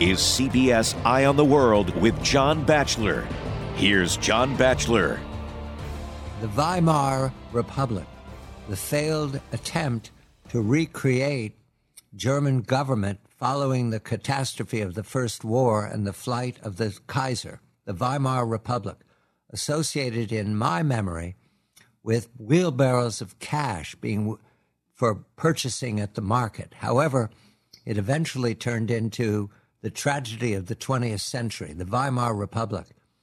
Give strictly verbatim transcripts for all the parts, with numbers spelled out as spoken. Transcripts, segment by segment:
is C B S Eye on the World with John Batchelor. Here's John Batchelor. The Weimar Republic, the failed attempt to recreate German government following the catastrophe of the First War and the flight of the Kaiser, the Weimar Republic, associated in my memory with wheelbarrows of cash being for purchasing at the market. However, it eventually turned into the tragedy of the twentieth century, the Weimar Republic.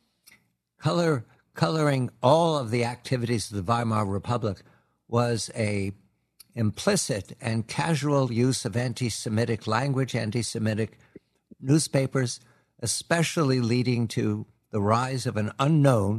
Color, coloring all of the activities of the Weimar Republic was a implicit and casual use of anti-Semitic language, anti-Semitic newspapers, especially leading to the rise of an unknown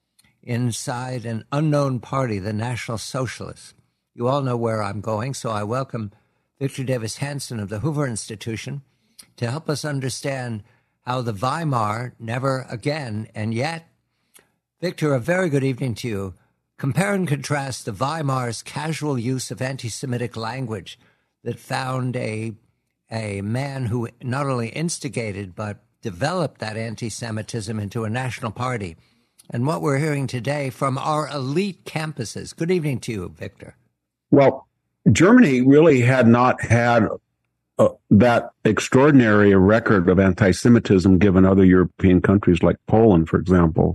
inside an unknown party, the National Socialists. You all know where I'm going, so I welcome Victor Davis Hanson of the Hoover Institution to help us understand how the Weimar never again, and yet, Victor, a very good evening to you. Compare and contrast the Weimar's casual use of anti-Semitic language that found a, a man who not only instigated but developed that anti-Semitism into a national party, and what we're hearing today from our elite campuses. Good evening to you, Victor. Well, Germany really had not had uh, that extraordinary a record of anti-Semitism given other European countries like Poland, for example.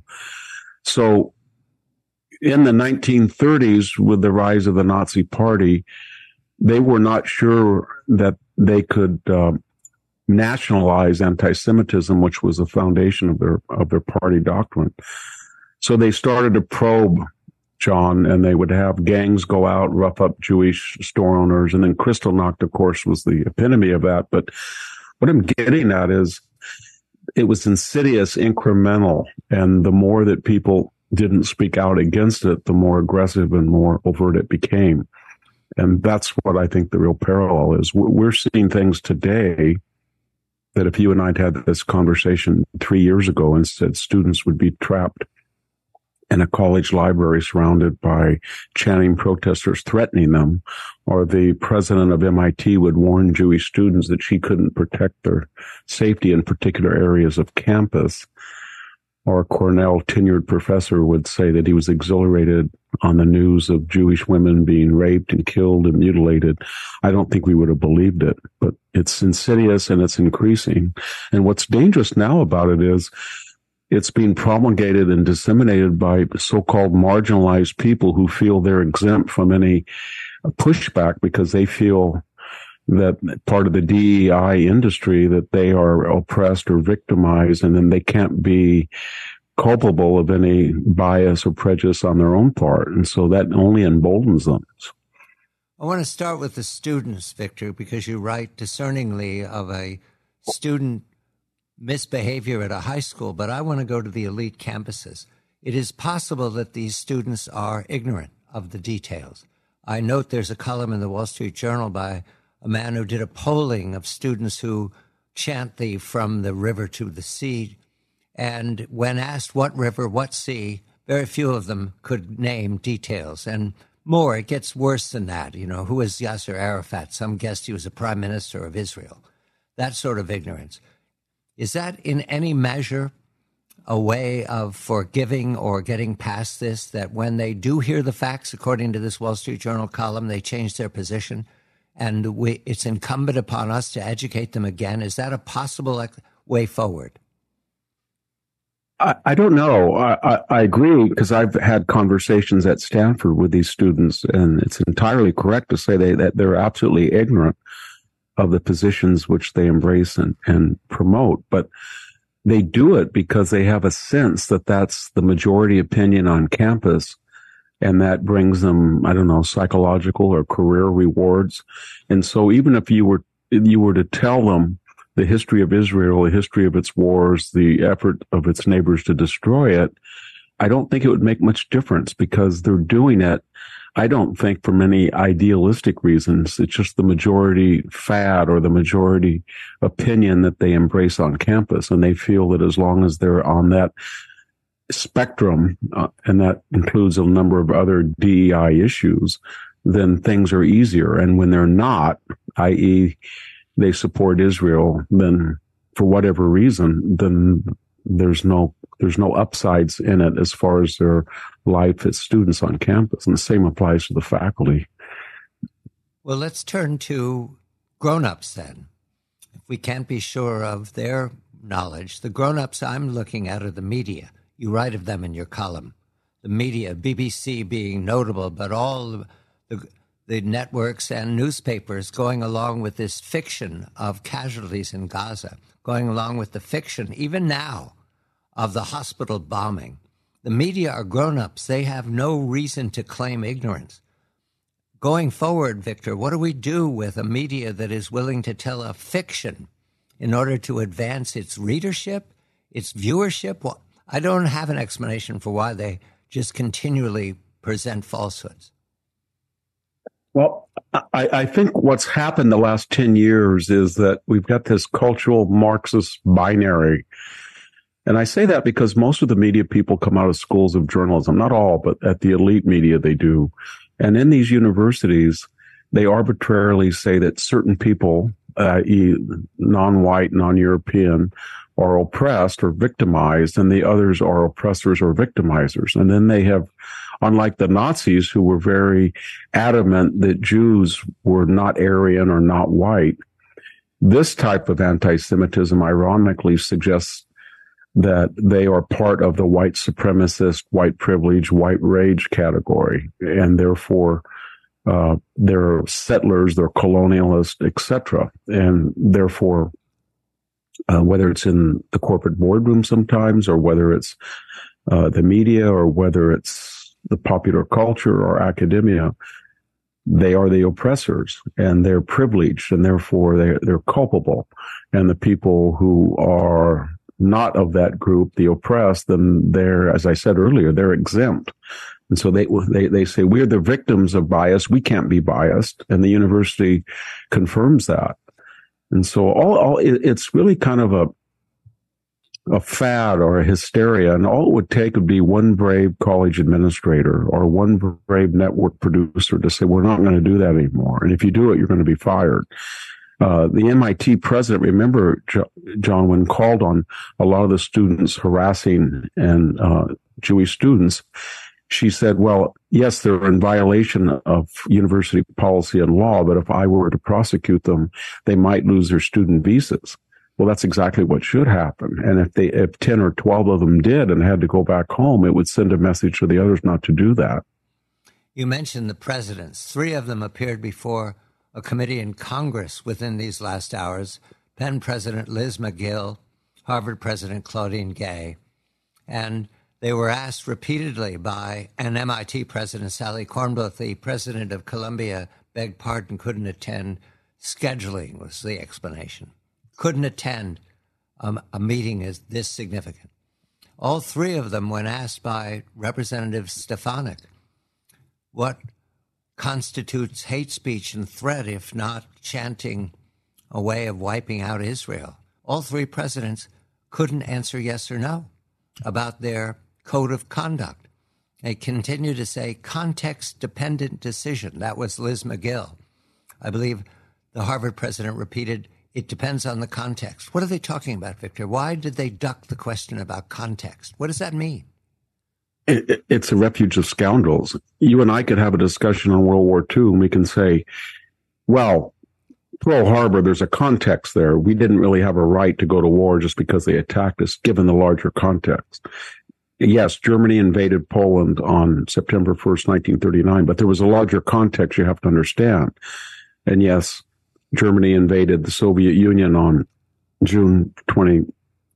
So in the nineteen thirties, with the rise of the Nazi Party, they were not sure that they could uh, nationalize anti-Semitism, which was the foundation of their of their party doctrine. So they started to probe, John, and they would have gangs go out, rough up Jewish store owners. And then Kristallnacht, of course, was the epitome of that. But what I'm getting at is it was insidious, incremental. And the more that people didn't speak out against it, the more aggressive and more overt it became. And that's what I think the real parallel is. We're seeing things today that if you and I'd had this conversation three years ago and said students would be trapped in a college library surrounded by chanting protesters threatening them, or the president of M I T would warn Jewish students that she couldn't protect their safety in particular areas of campus, or a Cornell tenured professor would say that he was exhilarated on the news of Jewish women being raped and killed and mutilated, I don't think we would have believed it. But it's insidious and it's increasing. And what's dangerous now about it is it's being promulgated and disseminated by so-called marginalized people who feel they're exempt from any pushback because they feel that part of the D E I industry, that they are oppressed or victimized, and then they can't be culpable of any bias or prejudice on their own part. And so that only emboldens them. I want to start with the students, Victor, because you write discerningly of a student misbehavior at a high school, but I want to go to the elite campuses. It is possible that these students are ignorant of the details. I note there's a column in the Wall Street Journal by a man who did a polling of students who chant the "from the river to the sea," and when asked what river, what sea, very few of them could name details. And more, it gets worse than that. You know, who is Yasser Arafat? Some guessed he was a prime minister of Israel. That sort of ignorance. Is that in any measure a way of forgiving or getting past this, that when they do hear the facts, according to this Wall Street Journal column, they change their position, and we, it's incumbent upon us to educate them again? Is that a possible way forward? I, I don't know. I, I, I agree, because I've had conversations at Stanford with these students, and it's entirely correct to say they, that they're absolutely ignorant of the positions which they embrace and, and promote. But they do it because they have a sense that that's the majority opinion on campus, and that brings them, I don't know, psychological or career rewards. And so even if you were you were to tell them the history of Israel, the history of its wars, the effort of its neighbors to destroy it, I don't think it would make much difference, because they're doing it, I don't think, for many idealistic reasons. It's just the majority fad or the majority opinion that they embrace on campus. And they feel that as long as they're on that spectrum, uh, and that includes a number of other D E I issues, then things are easier. And when they're not, that is they support Israel, then for whatever reason, then there's no there's no upsides in it as far as their life as students on campus. And the same applies to the faculty. Well, let's turn to grown-ups then. If we can't be sure of their knowledge, the grown-ups I'm looking at are the media. You write of them in your column. The media, B B C being notable, but all the, the networks and newspapers going along with this fiction of casualties in Gaza, going along with the fiction, even now, of the hospital bombing. The media are grown-ups. They have no reason to claim ignorance. Going forward, Victor, what do we do with a media that is willing to tell a fiction in order to advance its readership, its viewership? Well, I don't have an explanation for why they just continually present falsehoods. Well, I, I think what's happened the last ten years is that we've got this cultural Marxist binary. And I say that because most of the media people come out of schools of journalism, not all, but at the elite media they do. And in these universities, they arbitrarily say that certain people, that is non-white, non-European, are oppressed or victimized, and the others are oppressors or victimizers. And then they have, unlike the Nazis, who were very adamant that Jews were not Aryan or not white, this type of anti-Semitism ironically suggests that they are part of the white supremacist, white privilege, white rage category, and therefore uh, they're settlers, they're colonialists, et cetera. And therefore, uh, whether it's in the corporate boardroom sometimes, or whether it's uh, the media, or whether it's the popular culture or academia, they are the oppressors, and they're privileged, and therefore they they're culpable. And the people who are not of that group, the oppressed, then they're, as I said earlier, they're exempt. And so they, they, they say, we're the victims of bias. We can't be biased. And the university confirms that. And so all, all it's really kind of a, a fad or a hysteria. And all it would take would be one brave college administrator or one brave network producer to say, we're not going to do that anymore. And if you do it, you're going to be fired. Uh, the M I T president, remember, John, when called on a lot of the students harassing and uh, Jewish students, she said, well, yes, they're in violation of university policy and law, but if I were to prosecute them, they might lose their student visas. Well, that's exactly what should happen. And if they, if ten or twelve of them did and had to go back home, it would send a message to the others not to do that. You mentioned the presidents. Three of them appeared before a committee in Congress within these last hours: Penn President Liz Magill, Harvard President Claudine Gay. And they were asked repeatedly by an M I T president, Sally Kornbluth, the president of Columbia, begged pardon, couldn't attend. Scheduling was the explanation. Couldn't attend um, a meeting is this significant. All three of them, when asked by Representative Stefanik, what constitutes hate speech and threat, if not chanting a way of wiping out Israel? All three presidents couldn't answer yes or no about their code of conduct. They continue to say context-dependent decision. That was Liz Magill. I believe the Harvard president repeated, it depends on the context. What are they talking about, Victor? Why did they duck the question about context? What does that mean? It, it's a refuge of scoundrels. You and I could have a discussion on World War Two, and we can say, well, Pearl Harbor, there's a context there. We didn't really have a right to go to war just because they attacked us, given the larger context. Yes, Germany invaded Poland on September first, nineteen thirty-nine, but there was a larger context you have to understand. And yes, Germany invaded the Soviet Union on June twenty-second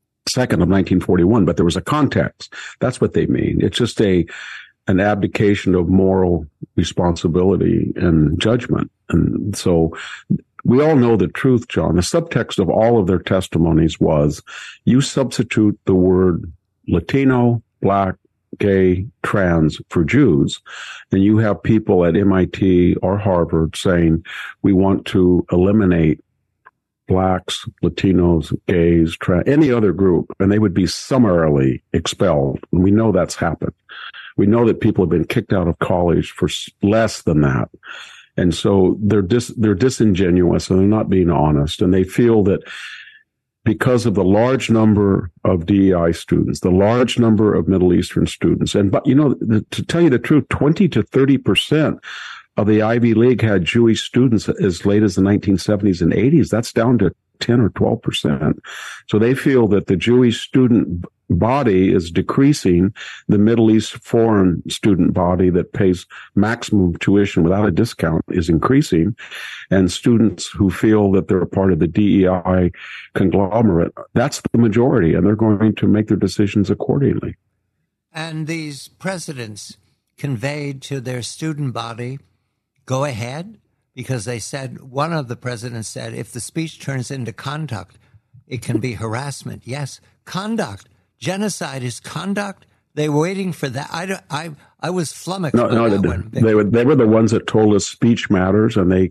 of nineteen forty-one, but there was a context. That's what they mean. It's just a an abdication of moral responsibility and judgment. And so we all know the truth, John. The subtext of all of their testimonies was, you substitute the word Latino, Black, gay, trans for Jews, and you have people at M I T or Harvard saying, we want to eliminate Blacks, Latinos, gays, trans, any other group, and they would be summarily expelled. And we know that's happened. We know that people have been kicked out of college for less than that. And so they're dis, they're disingenuous, and they're not being honest, and they feel that because of the large number of D E I students, the large number of Middle Eastern students. And, but, you know, the, to tell you the truth, twenty to thirty percent of the Ivy League had Jewish students as late as the nineteen seventies and eighties. That's down to ten or twelve percent. So they feel that the Jewish student body is decreasing. The Middle East foreign student body that pays maximum tuition without a discount is increasing. And students who feel that they're a part of the D E I conglomerate, that's the majority, and they're going to make their decisions accordingly. And these presidents conveyed to their student body, go ahead, because they said, one of the presidents said, if the speech turns into conduct, it can be harassment. Yes, conduct. Genocide is conduct. They were waiting for that. I, I, I was flummoxed. No, no, that they, one. they were they were the ones that told us speech matters, and they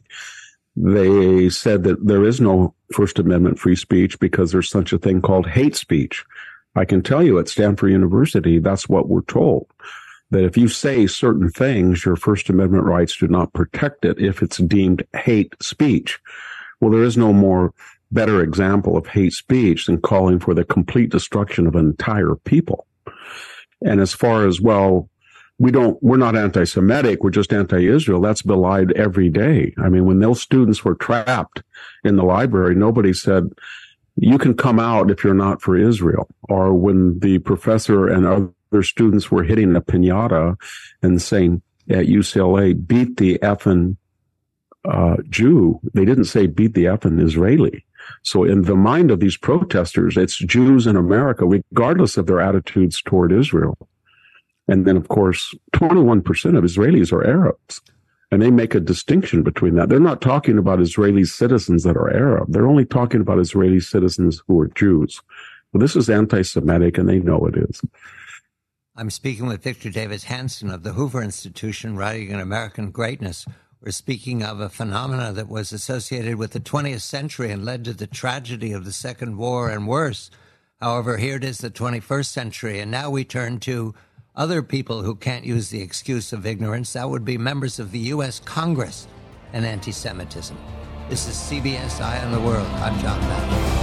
they said that there is no First Amendment free speech because there's such a thing called hate speech. I can tell you at Stanford University, that's what we're told. That if you say certain things, your First Amendment rights do not protect it if it's deemed hate speech. Well, there is no more better example of hate speech than calling for the complete destruction of an entire people. And as far as, well, we don't, we're not anti-Semitic, we're just anti-Israel, that's belied every day. I mean, when those students were trapped in the library, nobody said, you can come out if you're not for Israel. Or when the professor and other students were hitting a piñata and saying at U C L A, beat the effing uh, Jew, they didn't say beat the effing Israeli. So in the mind of these protesters, it's Jews in America, regardless of their attitudes toward Israel. And then, of course, twenty-one percent of Israelis are Arabs. And they make a distinction between that. They're not talking about Israeli citizens that are Arab. They're only talking about Israeli citizens who are Jews. Well, this is anti-Semitic, and they know it is. I'm speaking with Victor Davis Hanson of the Hoover Institution, writing on American Greatness. We're speaking of a phenomena that was associated with the twentieth century and led to the tragedy of the Second War and worse. However, here it is, the twenty-first century, and now we turn to other people who can't use the excuse of ignorance. That would be members of the U S Congress and anti-Semitism. This is C B S Eye on the World. I'm John Batchelor.